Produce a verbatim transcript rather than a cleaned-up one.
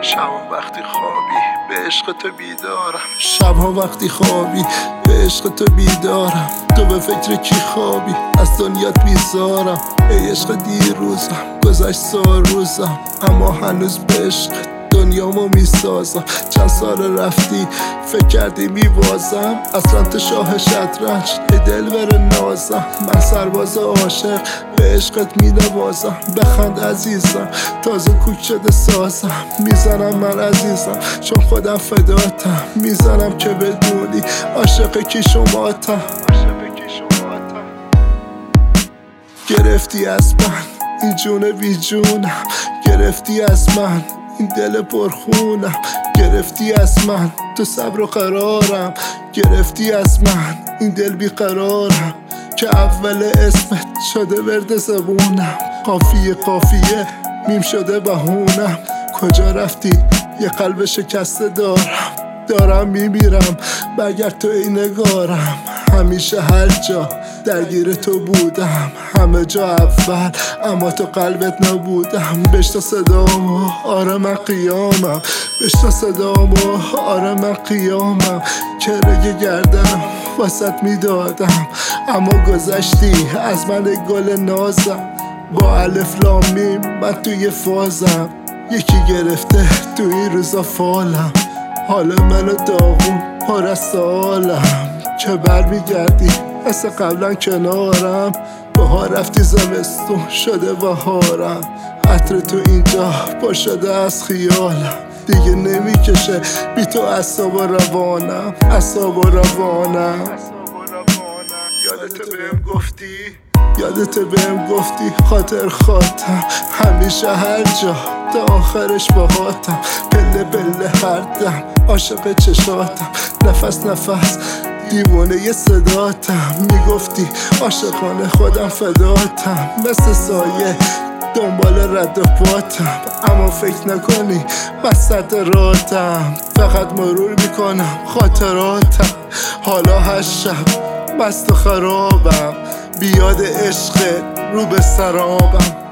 شبها وقتی خوابی به عشق تو بیدارم شبها وقتی خوابی به عشق تو بیدارم تو به فکر کی خوابی از دنیات بیزارم ای عشق دیروزم گذشت سال روزم اما هنوز به عشق دنیامو میسازم چند سال رفتی فکر کردی میبازم اصلا تو شاه شطرنج ای دلبر نازم من سرباز عاشق به عشقت مینوازم بخند عزیزم تازه کوک شده سازم میزنم من عزیزم چون خودم فداتم میزنم که بدونی عاشق کی شماتم گرفتی از من این جون بی جونم گرفتی از من این دل پرخونم گرفتی از من تو صبر و قرارم گرفتی از من این دل بیقرارم که اول اسمت شده ورد زبونم قافیه قافیه میم شده بهونم کجا رفتی یه قلب شکسته دارم دارم میمیرم مگر تو ای نگارم همیشه هر جا درگیر تو بودم همه جا اول اما تو قلبت نبودم بشتا صدامو آره من قیامم بشتا صدامو آره من قیامم کرگه گردنم واسط میدادم اما گذشتی از من گل نازم با الف لام میم من توی فازم یکی گرفته تو این روزا فالم حال منو داغون پر از سوالم که برمیگردی مثل قبلا کنارم بهار رفتی زمستون شده بهارم عطر تو اینجا پر شده از خیالم دیگه نمیکشه بی تو اعصاب و روانم اعصاب و روانم یادت بهم گفتی یادت بهم گفتی خاطر خاطم همیشه هر جا تا آخرش باهاتم پله پله هر دم عاشق چشاتم نفس نفس دیوانه ی صداتم میگفتی عاشقانه خودم فداتم مثل سایه دنبال رد و پاتم اما فکر نکنی وسط راتم فقط مرور میکنم خاطراتم حالا هر شب مست و خرابم بیاد عشق رو به سرابم